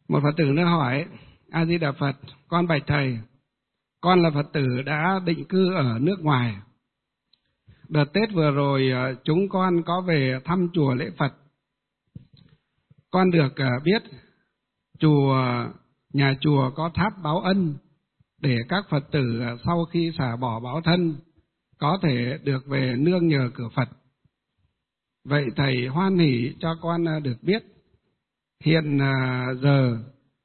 Một Phật tử nữa hỏi: A Di Đà Phật, con bạch thầy, con là Phật tử đã định cư ở nước ngoài. Đợt Tết vừa rồi chúng con có về thăm chùa lễ Phật. Con được biết nhà chùa có tháp báo ân để các Phật tử sau khi xả bỏ báo thân có thể được về nương nhờ cửa Phật. Vậy thầy hoan hỷ cho con được biết hiện giờ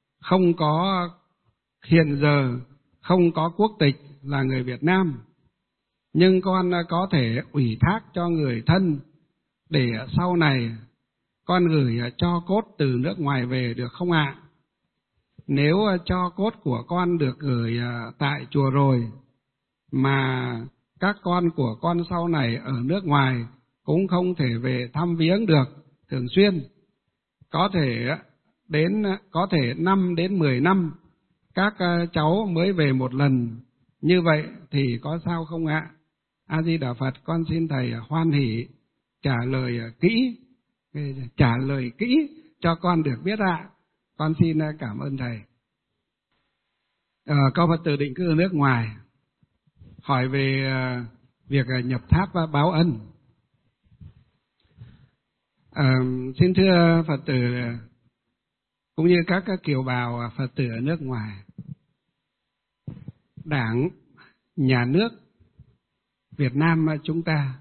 không có quốc tịch là người Việt Nam, nhưng con có thể ủy thác cho người thân để sau này con gửi cho cốt từ nước ngoài về được không ạ? Nếu cho cốt của con được gửi tại chùa rồi mà các con của con sau này ở nước ngoài cũng không thể về thăm viếng được thường xuyên, có thể 5 đến 10 năm các cháu mới về một lần, như vậy thì có sao không ạ? A Di Đà Phật, con xin thầy hoan hỷ trả lời kỹ cho con được biết ạ. Con xin cảm ơn thầy. Câu Phật tử định cư ở nước ngoài hỏi về việc nhập tháp báo ân. Xin thưa Phật tử cũng như các kiều bào Phật tử ở nước ngoài, Đảng, Nhà nước Việt Nam chúng ta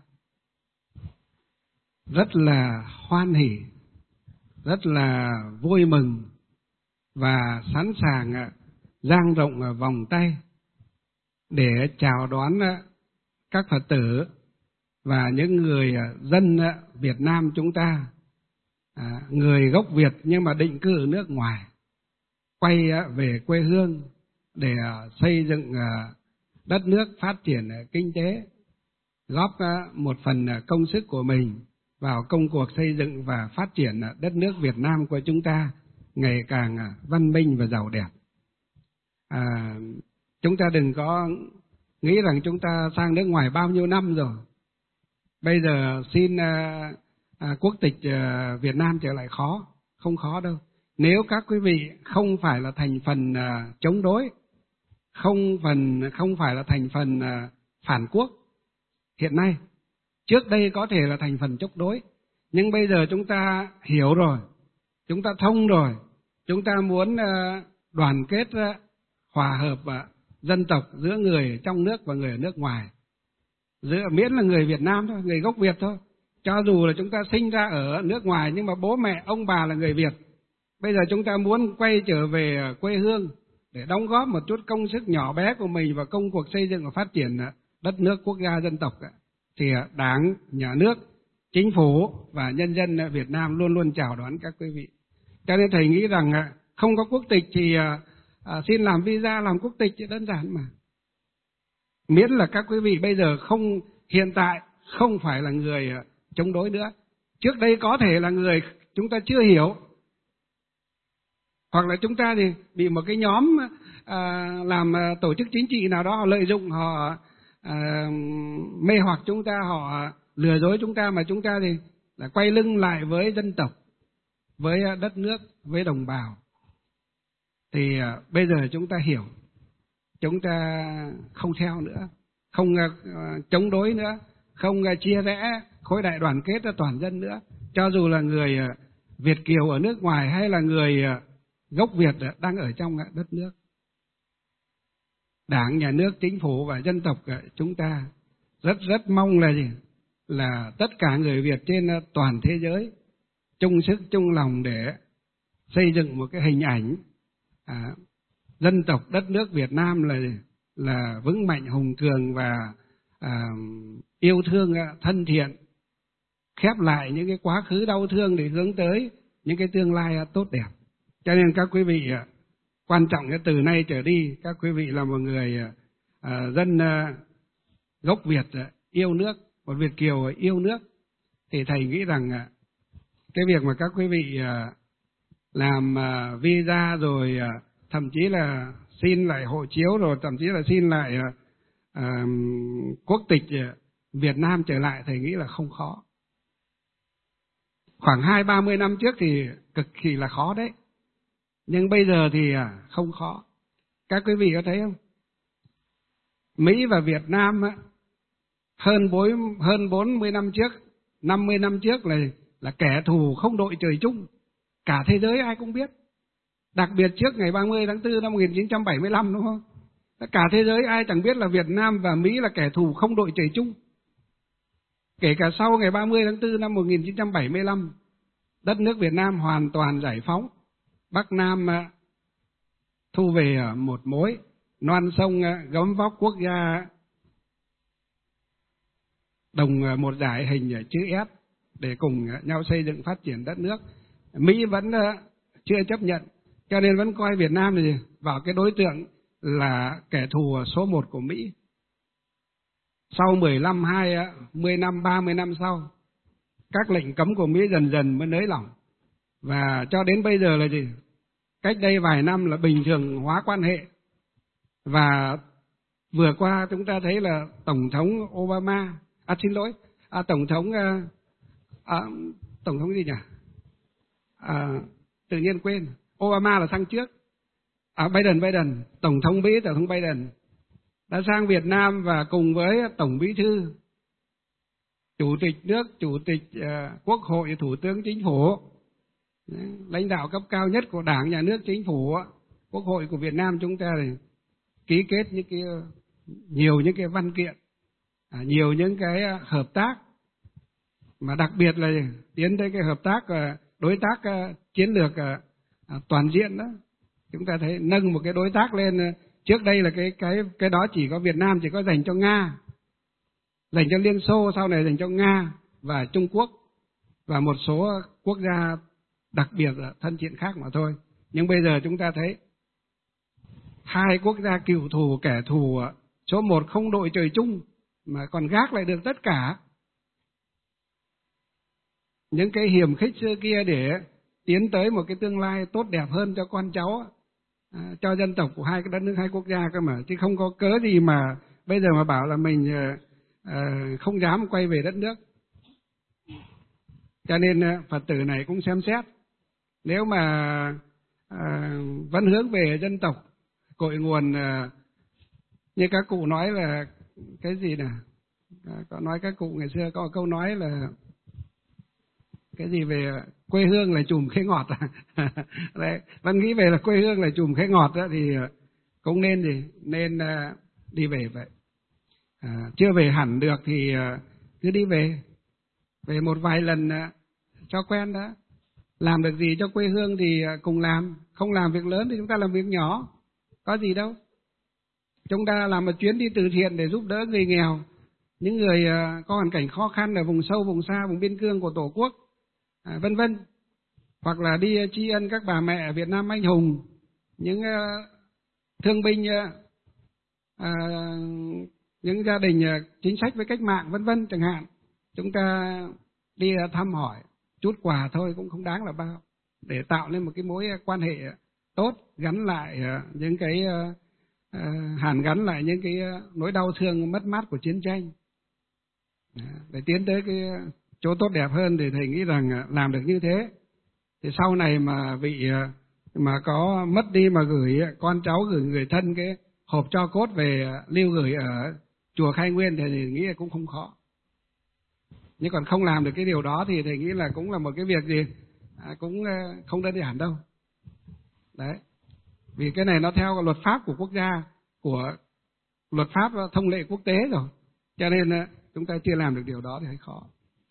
rất là hoan hỉ, rất là vui mừng và sẵn sàng dang rộng vòng tay để chào đón các Phật tử và những người dân Việt Nam chúng ta, người gốc Việt nhưng mà định cư ở nước ngoài, quay về quê hương để xây dựng đất nước, phát triển kinh tế, góp một phần công sức của mình vào công cuộc xây dựng và phát triển đất nước Việt Nam của chúng ta ngày càng văn minh và giàu đẹp. Chúng ta đừng có nghĩ rằng chúng ta sang nước ngoài bao nhiêu năm rồi, bây giờ xin quốc tịch Việt Nam trở lại khó. Không khó đâu. Nếu các quý vị không phải là thành phần chống đối, không phải là thành phần phản quốc hiện nay, trước đây có thể là thành phần chống đối, nhưng bây giờ chúng ta hiểu rồi, chúng ta thông rồi, chúng ta muốn đoàn kết hòa hợp dân tộc giữa người trong nước và người ở nước ngoài, miễn là người Việt Nam thôi, người gốc Việt thôi. Cho dù là chúng ta sinh ra ở nước ngoài nhưng mà bố mẹ ông bà là người Việt, bây giờ chúng ta muốn quay trở về quê hương để đóng góp một chút công sức nhỏ bé của mình vào công cuộc xây dựng và phát triển đất nước, quốc gia, dân tộc, thì Đảng, Nhà nước, Chính phủ và nhân dân Việt Nam luôn luôn chào đón các quý vị. Cho nên thầy nghĩ rằng không có quốc tịch thì xin làm visa, làm quốc tịch thì đơn giản mà. Miễn là các quý vị bây giờ hiện tại không phải là người chống đối nữa. Trước đây có thể là người chúng ta chưa hiểu, hoặc là chúng ta thì bị một cái nhóm làm tổ chức chính trị nào đó họ lợi dụng, họ mê hoặc chúng ta, họ lừa dối chúng ta, mà chúng ta thì là quay lưng lại với dân tộc, với đất nước, với đồng bào. Thì bây giờ chúng ta hiểu, chúng ta không theo nữa, không chống đối nữa, không chia rẽ khối đại đoàn kết toàn dân nữa. Cho dù là người Việt kiều ở nước ngoài hay là người gốc Việt đang ở trong đất nước, Đảng, Nhà nước, Chính phủ và dân tộc chúng ta rất mong là gì? Là tất cả người Việt trên toàn thế giới chung sức chung lòng để xây dựng một cái hình ảnh dân tộc đất nước Việt Nam là vững mạnh, hùng cường và yêu thương, thân thiện, khép lại những cái quá khứ đau thương để hướng tới những cái tương lai tốt đẹp. Cho nên các quý vị, quan trọng cái từ nay trở đi, các quý vị là một người dân gốc Việt yêu nước, một Việt kiều yêu nước, thì thầy nghĩ rằng cái việc mà các quý vị làm visa rồi thậm chí là xin lại hộ chiếu, rồi thậm chí là xin lại quốc tịch Việt Nam trở lại, thầy nghĩ là không khó. Khoảng 20-30 năm trước thì cực kỳ là khó đấy. Nhưng bây giờ thì không khó. Các quý vị có thấy không? Mỹ và Việt Nam hơn 40 năm trước, 50 năm trước là kẻ thù không đội trời chung. Cả thế giới ai cũng biết. Đặc biệt trước ngày 30 tháng 4 năm 1975 đúng không? Cả thế giới ai chẳng biết là Việt Nam và Mỹ là kẻ thù không đội trời chung. Kể cả sau ngày 30 tháng 4 năm 1975, đất nước Việt Nam hoàn toàn giải phóng. Bắc Nam thu về ở một mối, non sông gấm vóc quốc gia đồng một dải hình chữ S để cùng nhau xây dựng phát triển đất nước. Mỹ vẫn chưa chấp nhận, cho nên vẫn coi Việt Nam thì vào cái đối tượng là kẻ thù số 1 của Mỹ. Sau 15, 20 năm, 30 năm sau, các lệnh cấm của Mỹ dần dần mới nới lỏng. Và cho đến bây giờ là gì? Cách đây vài năm là bình thường hóa quan hệ. Và vừa qua chúng ta thấy là Tổng thống Obama, Tổng thống gì nhỉ? Tự nhiên quên. Obama là sang trước. Biden, Tổng thống Biden đã sang Việt Nam và cùng với Tổng Bí thư, Chủ tịch nước, Chủ tịch Quốc hội, Thủ tướng Chính phủ, lãnh đạo cấp cao nhất của Đảng, Nhà nước, Chính phủ, Quốc hội của Việt Nam chúng ta thì ký kết nhiều những cái văn kiện, nhiều những cái hợp tác, mà đặc biệt là tiến tới cái hợp tác đối tác chiến lược toàn diện đó. Chúng ta thấy nâng một cái đối tác lên, trước đây là cái đó chỉ có Việt Nam chỉ có dành cho Nga, dành cho Liên Xô, sau này dành cho Nga và Trung Quốc và một số quốc gia đặc biệt thân thiện khác mà thôi. Nhưng bây giờ chúng ta thấy hai quốc gia cựu thù, kẻ thù số 1 không đội trời chung mà còn gác lại được tất cả những cái hiềm khích xưa kia để tiến tới một cái tương lai tốt đẹp hơn cho con cháu, cho dân tộc của hai cái đất nước, hai quốc gia cơ mà, chứ không có cớ gì mà bây giờ mà bảo là mình không dám quay về đất nước. Cho nên Phật tử này cũng xem xét, nếu mà vẫn hướng về dân tộc, cội nguồn, như các cụ nói là cái gì nè, có nói các cụ ngày xưa có câu nói là cái gì về quê hương là chùm khế ngọt. Đấy, vẫn nghĩ về là quê hương là chùm khế ngọt đó, thì cũng nên đi về vậy. Chưa về hẳn được thì cứ đi về một vài lần cho quen đó. Làm được gì cho quê hương thì cùng làm, không làm việc lớn thì chúng ta làm việc nhỏ, có gì đâu. Chúng ta làm một chuyến đi từ thiện để giúp đỡ người nghèo, những người có hoàn cảnh khó khăn ở vùng sâu, vùng xa, vùng biên cương của Tổ quốc, vân vân. Hoặc là đi tri ân các bà mẹ Việt Nam anh hùng, những thương binh, những gia đình chính sách với cách mạng, vân vân chẳng hạn. Chúng ta đi thăm hỏi, chút quà thôi cũng không đáng là bao, để tạo nên một cái mối quan hệ tốt, gắn lại những cái hàn gắn lại những cái nỗi đau thương mất mát của chiến tranh, để tiến tới cái chỗ tốt đẹp hơn. Thì thầy nghĩ rằng làm được như thế thì sau này mà mà có mất đi mà gửi con cháu, gửi người thân cái hộp tro cốt về lưu gửi ở chùa Khai Nguyên thì thầy nghĩ là cũng không khó. Nhưng còn không làm được cái điều đó thì thầy nghĩ là cũng là một cái việc gì cũng không đơn giản đâu. Đấy, vì cái này nó theo luật pháp của quốc gia, của luật pháp thông lệ quốc tế rồi, cho nên chúng ta chưa làm được điều đó thì hơi khó.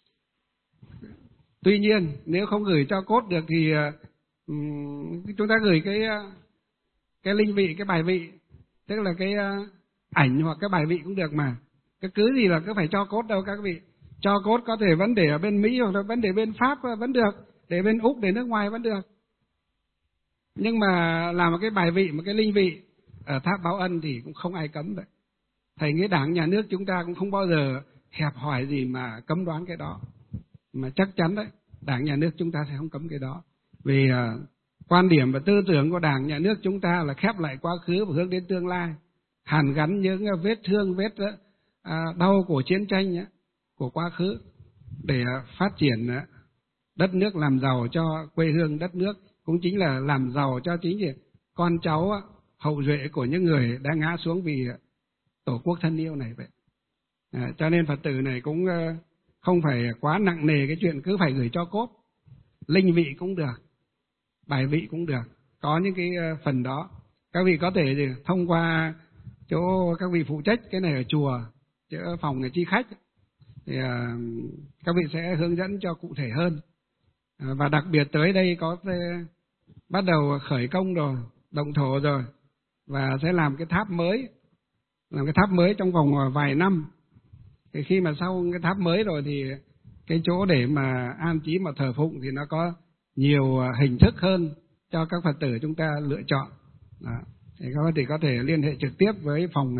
Tuy nhiên nếu không gửi tro cốt được thì chúng ta gửi cái linh vị, cái bài vị, tức là cái ảnh hoặc cái bài vị cũng được mà. Cái cứ gì là cứ phải cho cốt đâu các vị. Cho cốt có thể vẫn để ở bên Mỹ hoặc là vẫn để bên Pháp vẫn được, để bên Úc, để nước ngoài vẫn được. Nhưng mà làm một cái bài vị, một cái linh vị ở tháp báo ân thì cũng không ai cấm vậy. Thầy nghĩ Đảng, Nhà nước chúng ta cũng không bao giờ hẹp hòi gì mà cấm đoán cái đó. Mà chắc chắn đấy, Đảng, Nhà nước chúng ta sẽ không cấm cái đó. Vì quan điểm và tư tưởng của Đảng, Nhà nước chúng ta là khép lại quá khứ và hướng đến tương lai, hàn gắn những vết thương, vết đau của chiến tranh, của quá khứ, để phát triển đất nước, làm giàu cho quê hương đất nước, cũng chính là làm giàu cho chính con cháu hậu duệ của những người đã ngã xuống vì tổ quốc thân yêu này vậy. Cho nên Phật tử này cũng không phải quá nặng nề cái chuyện cứ phải gửi cho cốt. Linh vị cũng được, bài vị cũng được, có những cái phần đó. Các vị có thể thông qua chỗ các vị phụ trách cái này ở chùa, chỗ phòng chi khách, thì các vị sẽ hướng dẫn cho cụ thể hơn. Và đặc biệt tới đây có bắt đầu khởi công rồi, động thổ rồi, và sẽ làm cái tháp mới trong vòng vài năm. Thì khi mà sau cái tháp mới rồi thì cái chỗ để mà an trí mà thờ phụng thì nó có nhiều hình thức hơn cho các Phật tử chúng ta lựa chọn. Đó. Thì các Phật tử có thể liên hệ trực tiếp với phòng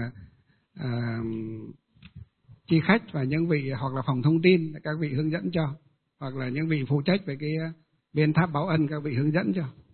chi khách và những vị, hoặc là phòng thông tin các vị hướng dẫn cho, hoặc là những vị phụ trách về cái bên tháp báo ân các vị hướng dẫn cho.